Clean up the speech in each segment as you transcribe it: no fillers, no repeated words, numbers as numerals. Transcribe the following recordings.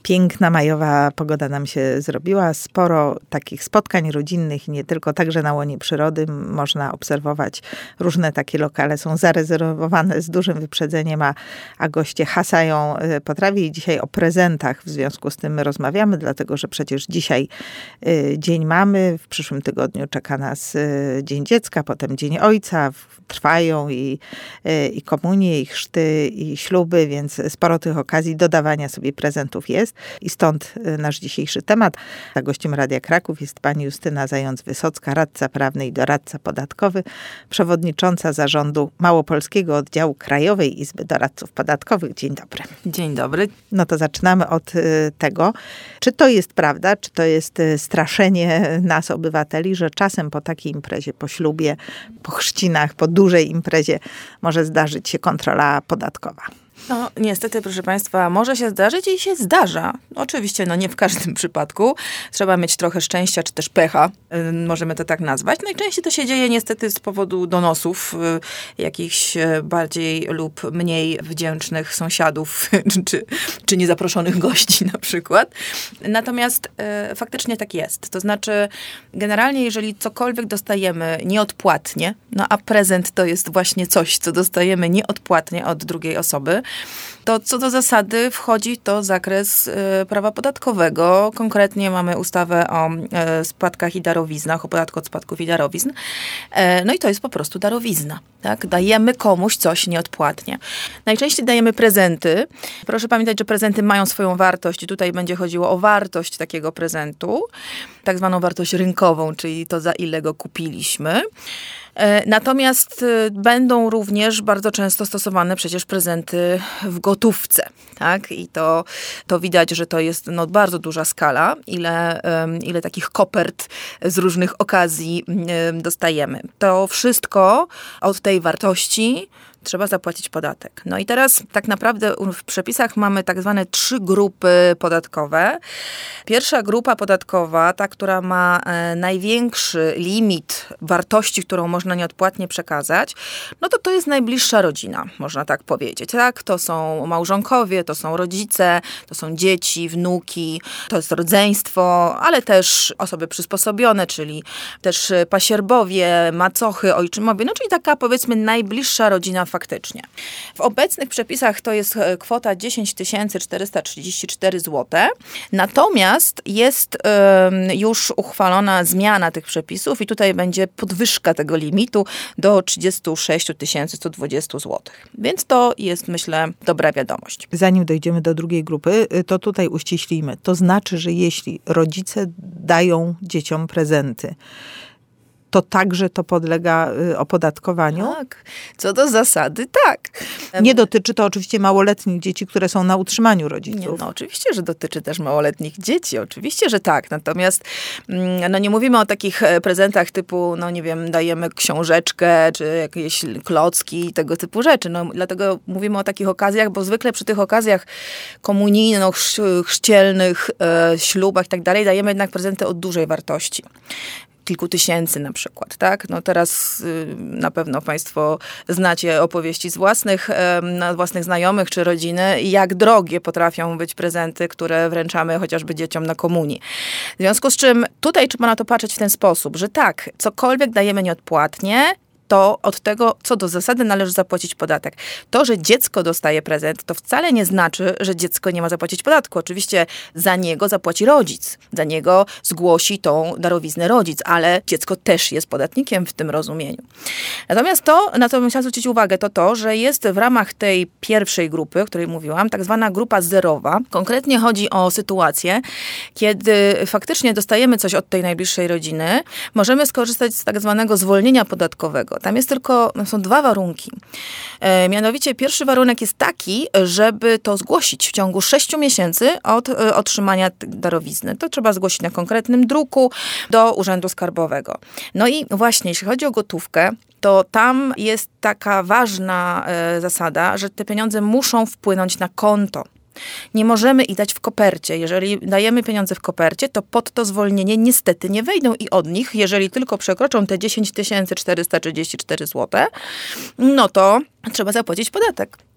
Piękna majowa pogoda nam się zrobiła. Sporo takich spotkań rodzinnych, nie tylko, także na łonie przyrody. Można obserwować różne takie lokale. Są zarezerwowane z dużym wyprzedzeniem, a goście hasają po trawie. I dzisiaj o prezentach w związku z tym my rozmawiamy, dlatego że przecież dzisiaj dzień mamy. W przyszłym tygodniu czeka nas Dzień Dziecka, potem Dzień Ojca. Trwają i komunie, i chrzty, i śluby, więc sporo tych okazji do dawania sobie prezentów jest. I stąd nasz dzisiejszy temat. A gościem Radia Kraków jest pani Justyna Zając-Wysocka, radca prawny i doradca podatkowy, przewodnicząca zarządu Małopolskiego Oddziału Krajowej Izby Doradców Podatkowych. Dzień dobry. Dzień dobry. No to zaczynamy od tego, czy to jest prawda, czy to jest straszenie nas, obywateli, że czasem po takiej imprezie, po ślubie, po chrzcinach, po dużej imprezie może zdarzyć się kontrola podatkowa. No niestety, proszę Państwa, może się zdarzyć i się zdarza. Oczywiście, nie w każdym przypadku. Trzeba mieć trochę szczęścia, czy też pecha. Możemy to tak nazwać. Najczęściej to się dzieje niestety z powodu donosów jakichś bardziej lub mniej wdzięcznych sąsiadów, czy niezaproszonych gości na przykład. Natomiast faktycznie tak jest. To znaczy, generalnie, jeżeli cokolwiek dostajemy nieodpłatnie, a prezent to jest właśnie coś, co dostajemy nieodpłatnie od drugiej osoby, to co do zasady wchodzi to zakres prawa podatkowego. Konkretnie mamy ustawę o spadkach i darowiznach, o podatku od spadków i darowizn. No i to jest po prostu darowizna. Tak? Dajemy komuś coś nieodpłatnie. Najczęściej dajemy prezenty. Proszę pamiętać, że prezenty mają swoją wartość i tutaj będzie chodziło o wartość takiego prezentu. Tak zwaną wartość rynkową, czyli to, za ile go kupiliśmy. Natomiast będą również bardzo często stosowane przecież prezenty w gotówce, tak? I to widać, że to jest bardzo duża skala, ile takich kopert z różnych okazji dostajemy. To wszystko od tej wartości trzeba zapłacić podatek. No i teraz tak naprawdę w przepisach mamy tak zwane 3 grupy podatkowe. Pierwsza grupa podatkowa, ta, która ma największy limit wartości, którą można nieodpłatnie przekazać, to jest najbliższa rodzina, można tak powiedzieć. Tak? To są małżonkowie, to są rodzice, to są dzieci, wnuki, to jest rodzeństwo, ale też osoby przysposobione, czyli też pasierbowie, macochy, ojczymowie, czyli taka powiedzmy najbliższa rodzina faktycznie. W obecnych przepisach to jest kwota 10 434 zł. Natomiast jest już uchwalona zmiana tych przepisów i tutaj będzie podwyżka tego limitu do 36 120 zł. Więc to jest, myślę, dobra wiadomość. Zanim dojdziemy do drugiej grupy, to tutaj uściślimy. To znaczy, że jeśli rodzice dają dzieciom prezenty, to także to podlega opodatkowaniu? Tak, co do zasady tak. Nie dotyczy to oczywiście małoletnich dzieci, które są na utrzymaniu rodziców. Nie, oczywiście, że dotyczy też małoletnich dzieci, oczywiście, że tak. Natomiast nie mówimy o takich prezentach typu, dajemy książeczkę, czy jakieś klocki, tego typu rzeczy. Dlatego mówimy o takich okazjach, bo zwykle przy tych okazjach komunijnych, chrzcielnych, ślubach i tak dalej, dajemy jednak prezenty o dużej wartości. Kilku tysięcy na przykład, tak? Teraz na pewno Państwo znacie opowieści z własnych znajomych czy rodziny, jak drogie potrafią być prezenty, które wręczamy chociażby dzieciom na komunii. W związku z czym tutaj trzeba na to patrzeć w ten sposób, że tak, cokolwiek dajemy nieodpłatnie, to od tego, co do zasady, należy zapłacić podatek. To, że dziecko dostaje prezent, to wcale nie znaczy, że dziecko nie ma zapłacić podatku. Oczywiście za niego zapłaci rodzic. Za niego zgłosi tą darowiznę rodzic, ale dziecko też jest podatnikiem w tym rozumieniu. Natomiast to, na co bym chciała zwrócić uwagę, to, że jest w ramach tej pierwszej grupy, o której mówiłam, tak zwana grupa zerowa. Konkretnie chodzi o sytuację, kiedy faktycznie dostajemy coś od tej najbliższej rodziny, możemy skorzystać z tak zwanego zwolnienia podatkowego. Tam są 2 warunki. Mianowicie pierwszy warunek jest taki, żeby to zgłosić w ciągu 6 miesięcy od otrzymania darowizny. To trzeba zgłosić na konkretnym druku do Urzędu Skarbowego. No i właśnie, jeśli chodzi o gotówkę, to tam jest taka ważna zasada, że te pieniądze muszą wpłynąć na konto. Nie możemy ich dać w kopercie. Jeżeli dajemy pieniądze w kopercie, to pod to zwolnienie niestety nie wejdą i od nich, jeżeli tylko przekroczą te 10 434 zł, to trzeba zapłacić podatek.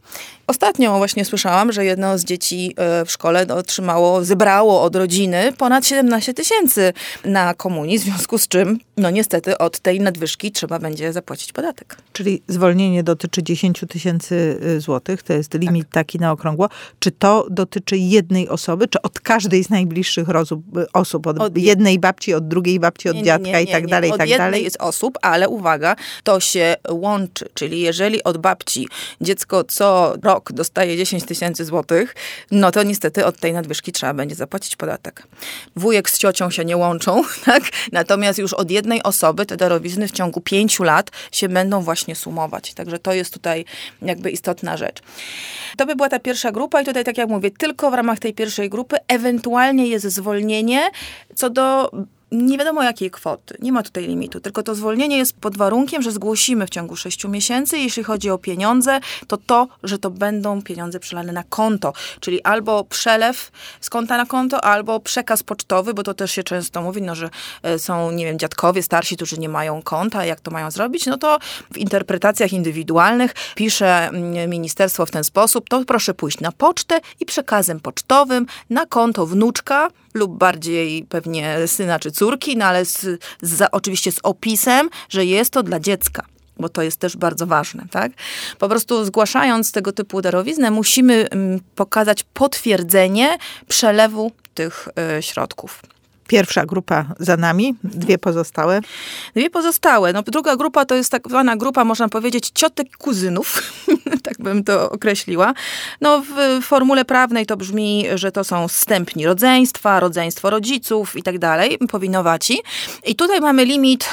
Ostatnio właśnie słyszałam, że jedno z dzieci w szkole zebrało od rodziny ponad 17 000 na komunii, w związku z czym, no niestety od tej nadwyżki trzeba będzie zapłacić podatek. Czyli zwolnienie dotyczy 10 000 złotych, to jest limit taki na okrągło. Czy to dotyczy jednej osoby, czy od każdej z najbliższych osób? Od jednej babci, od drugiej babci, od dziadka i tak dalej, i tak dalej? Od jednej z osób, ale uwaga, to się łączy. Czyli jeżeli od babci dziecko co rok dostaje 10 000 złotych, no to niestety od tej nadwyżki trzeba będzie zapłacić podatek. Wujek z ciocią się nie łączą, tak? Natomiast już od jednej osoby te darowizny w ciągu 5 lat się będą właśnie sumować. Także to jest tutaj jakby istotna rzecz. To by była ta pierwsza grupa i tutaj, tak jak mówię, tylko w ramach tej pierwszej grupy ewentualnie jest zwolnienie co do nie wiadomo jakiej kwoty. Nie ma tutaj limitu, tylko to zwolnienie jest pod warunkiem, że zgłosimy w ciągu 6 miesięcy. Jeśli chodzi o pieniądze, że to będą pieniądze przelane na konto. Czyli albo przelew z konta na konto, albo przekaz pocztowy, bo to też się często mówi, że są, nie wiem, dziadkowie starsi, którzy nie mają konta, jak to mają zrobić, no to w interpretacjach indywidualnych pisze ministerstwo w ten sposób, to proszę pójść na pocztę i przekazem pocztowym na konto wnuczka lub bardziej pewnie syna czy córki, no ale oczywiście z opisem, że jest to dla dziecka, bo to jest też bardzo ważne, tak? Po prostu zgłaszając tego typu darowiznę musimy pokazać potwierdzenie przelewu tych środków. Pierwsza grupa za nami, 2 pozostałe. 2 pozostałe. No, druga grupa to jest tak zwana grupa, można powiedzieć, ciotek kuzynów, tak bym to określiła. No, w formule prawnej to brzmi, że to są zstępni rodzeństwa, rodzeństwo rodziców i tak dalej, powinowaci. I tutaj mamy limit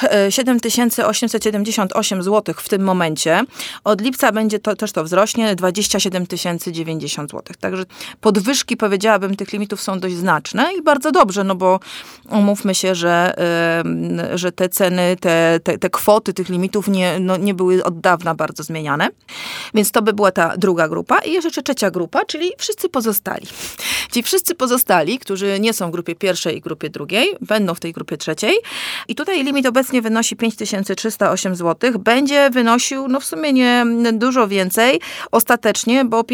7878 zł w tym momencie. Od lipca będzie to wzrośnie 27 090 zł. Także podwyżki, powiedziałabym, tych limitów są dość znaczne i bardzo dobrze, no bo umówmy się, że te ceny, te kwoty tych limitów nie były od dawna bardzo zmieniane. Więc to by była ta druga grupa. I jeszcze trzecia grupa, czyli wszyscy pozostali. Ci wszyscy pozostali, którzy nie są w grupie pierwszej i grupie drugiej, będą w tej grupie trzeciej. I tutaj limit obecnie wynosi 5308 zł. Będzie wynosił, no w sumie nie dużo więcej ostatecznie, bo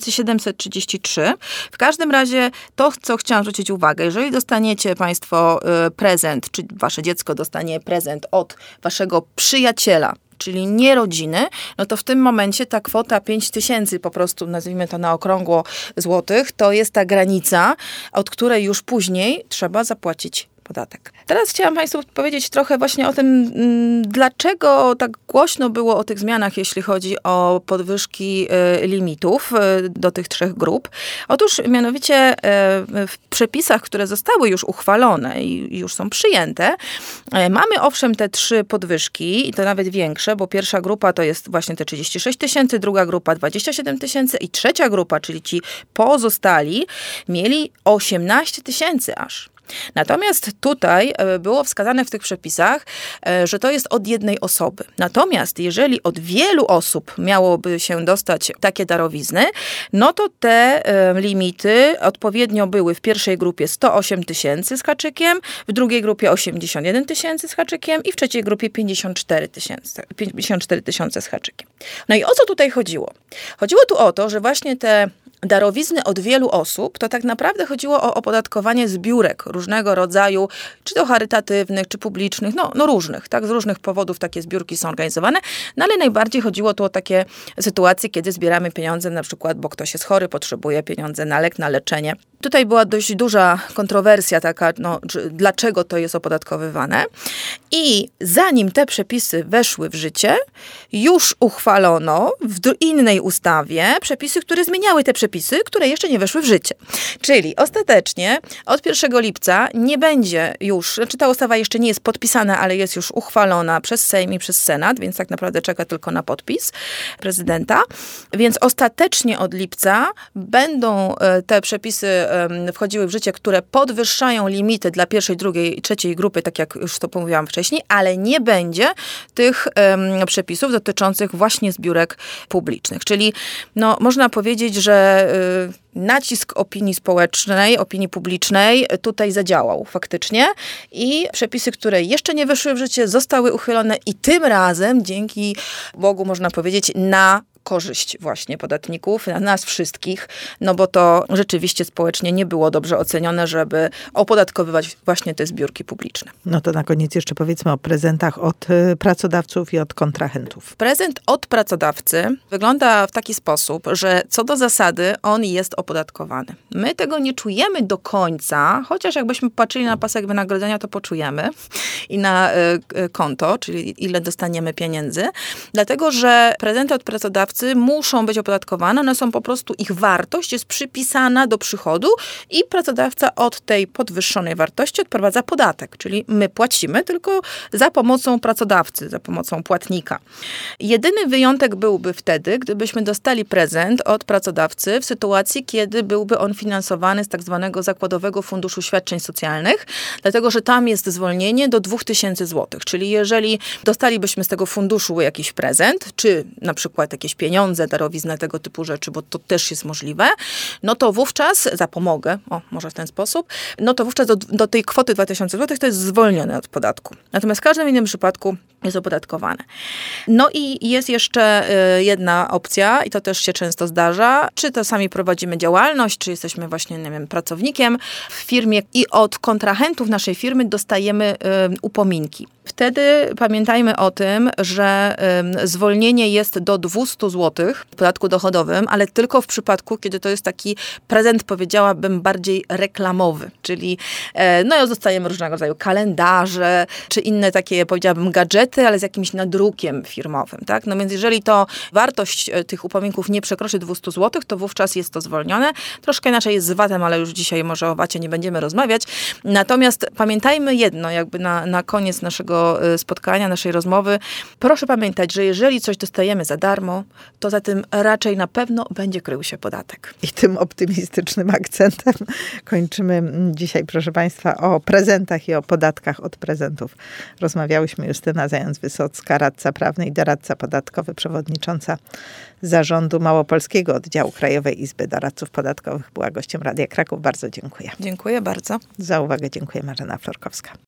5733. W każdym razie to, co chciałam zwrócić uwagę, jeżeli dostaniecie Państwo prezent, czy wasze dziecko dostanie prezent od waszego przyjaciela, czyli nie rodziny, no to w tym momencie ta kwota 5 000, po prostu nazwijmy to na okrągło złotych, to jest ta granica, od której już później trzeba zapłacić podatek. Teraz chciałam Państwu powiedzieć trochę właśnie o tym, dlaczego tak głośno było o tych zmianach, jeśli chodzi o podwyżki limitów do tych 3 grup. Otóż mianowicie w przepisach, które zostały już uchwalone i już są przyjęte, mamy owszem te 3 podwyżki i to nawet większe, bo pierwsza grupa to jest właśnie te 36 000, druga grupa 27 000 i trzecia grupa, czyli ci pozostali, mieli 18 000 aż. Natomiast tutaj było wskazane w tych przepisach, że to jest od jednej osoby. Natomiast jeżeli od wielu osób miałoby się dostać takie darowizny, no to te limity odpowiednio były w pierwszej grupie 108 000 z haczykiem, w drugiej grupie 81 000 z haczykiem i w trzeciej grupie 54 000 z haczykiem. No i o co tutaj chodziło? Chodziło tu o to, że właśnie te darowizny od wielu osób, to tak naprawdę chodziło o opodatkowanie zbiórek różnego rodzaju, czy to charytatywnych, czy publicznych, no różnych, tak, z różnych powodów takie zbiórki są organizowane, no ale najbardziej chodziło tu o takie sytuacje, kiedy zbieramy pieniądze na przykład, bo ktoś jest chory, potrzebuje pieniądze na lek, na leczenie. Tutaj była dość duża kontrowersja taka, dlaczego to jest opodatkowywane. I zanim te przepisy weszły w życie, już uchwalono w innej ustawie przepisy, które zmieniały te przepisy, które jeszcze nie weszły w życie. Czyli ostatecznie od 1 lipca nie będzie już, ta ustawa jeszcze nie jest podpisana, ale jest już uchwalona przez Sejm i przez Senat, więc tak naprawdę czeka tylko na podpis prezydenta. Więc ostatecznie od lipca będą te przepisy wchodziły w życie, które podwyższają limity dla pierwszej, drugiej i trzeciej grupy, tak jak już to mówiłam wcześniej, ale nie będzie tych przepisów dotyczących właśnie zbiórek publicznych. Czyli można powiedzieć, że nacisk opinii społecznej, opinii publicznej tutaj zadziałał faktycznie i przepisy, które jeszcze nie weszły w życie, zostały uchylone i tym razem, dzięki Bogu można powiedzieć, na korzyść właśnie podatników, na nas wszystkich, no bo to rzeczywiście społecznie nie było dobrze ocenione, żeby opodatkowywać właśnie te zbiórki publiczne. No to na koniec jeszcze powiedzmy o prezentach od pracodawców i od kontrahentów. Prezent od pracodawcy wygląda w taki sposób, że co do zasady on jest opodatkowany. My tego nie czujemy do końca, chociaż jakbyśmy patrzyli na pasek wynagrodzenia, to poczujemy i na konto, czyli ile dostaniemy pieniędzy, dlatego, że prezenty od pracodawcy muszą być opodatkowane, one są po prostu, ich wartość jest przypisana do przychodu i pracodawca od tej podwyższonej wartości odprowadza podatek, czyli my płacimy tylko za pomocą pracodawcy, za pomocą płatnika. Jedyny wyjątek byłby wtedy, gdybyśmy dostali prezent od pracodawcy w sytuacji, kiedy byłby on finansowany z tak zwanego Zakładowego Funduszu Świadczeń Socjalnych, dlatego, że tam jest zwolnienie do 2000 zł. Czyli jeżeli dostalibyśmy z tego funduszu jakiś prezent, czy na przykład jakieś pieniądze, darowiznę, tego typu rzeczy, bo to też jest możliwe, no to wówczas zapomogę, może w ten sposób, no to wówczas do tej kwoty 2000 zł to jest zwolnione od podatku. Natomiast w każdym innym przypadku jest opodatkowane. No i jest jeszcze jedna opcja i to też się często zdarza, czy to sami prowadzimy działalność, czy jesteśmy właśnie, nie wiem, pracownikiem w firmie i od kontrahentów naszej firmy dostajemy upominki. Wtedy pamiętajmy o tym, że zwolnienie jest do 200 zł w podatku dochodowym, ale tylko w przypadku, kiedy to jest taki prezent, powiedziałabym, bardziej reklamowy, czyli no dostajemy różnego rodzaju kalendarze, czy inne takie, powiedziałabym, gadżety, ale z jakimś nadrukiem firmowym, tak? No więc jeżeli to wartość tych upominków nie przekroczy 200 zł, to wówczas jest to zwolnione. Troszkę inaczej jest z VAT-em, ale już dzisiaj może o VAT-cie nie będziemy rozmawiać. Natomiast pamiętajmy jedno, jakby na koniec naszego spotkania, naszej rozmowy. Proszę pamiętać, że jeżeli coś dostajemy za darmo, to za tym raczej na pewno będzie krył się podatek. I tym optymistycznym akcentem kończymy dzisiaj, proszę Państwa, o prezentach i o podatkach od prezentów. Rozmawiałyśmy Justyna Zając-Wysocka, radca prawny i doradca podatkowy, przewodnicząca zarządu Małopolskiego Oddziału Krajowej Izby Doradców Podatkowych. Była gościem Radia Kraków. Bardzo dziękuję. Dziękuję bardzo. Za uwagę dziękuję. Marzena Florkowska.